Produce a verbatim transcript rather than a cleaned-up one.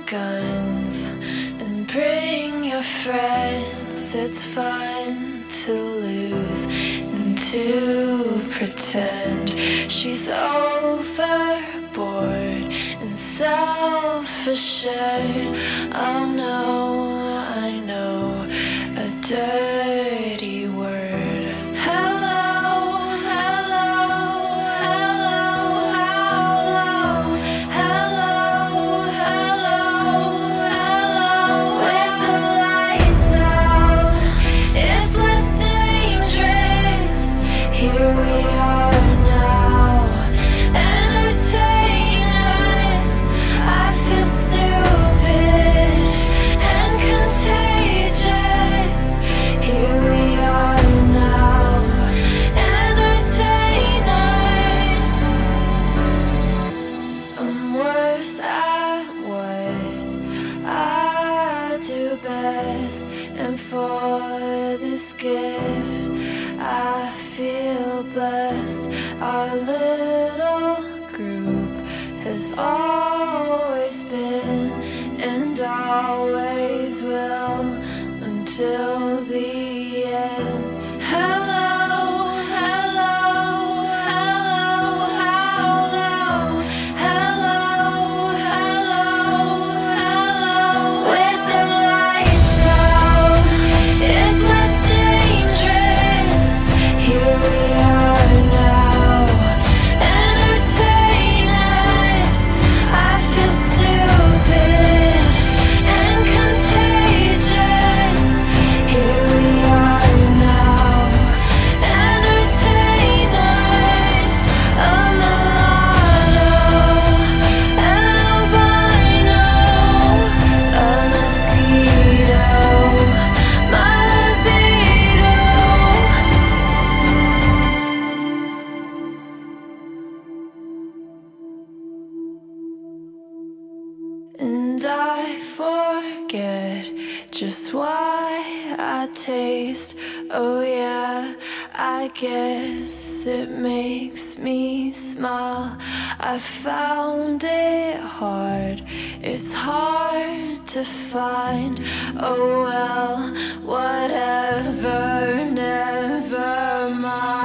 guns and bring your friends. It's fun to lose and to pretend she's overboard and self-assured. Oh no, I know a dirty word. Hello, hello, hello, hello, hello, hello, hello. With the lights out, it's less dangerous. Here we are now, entertain us. I feel stupid and contagious. Here we are now, entertain us. I'm worse at what I do best, and for this gift I feel blessed. Our little group has always been and always will until the end. Hello, hello, hello, hello, hello, hello, hello. With the lights out, it's less dangerous. Here we are now, entertain us. I feel stupid and contagious. Here we are now, entertain us. A mulatto, an albino, a mosquito, my libido. And I forget just why I taste. Oh yeah, I guess it makes me smile. I found it hard, it's hard to find. Oh well, whatever, never mind.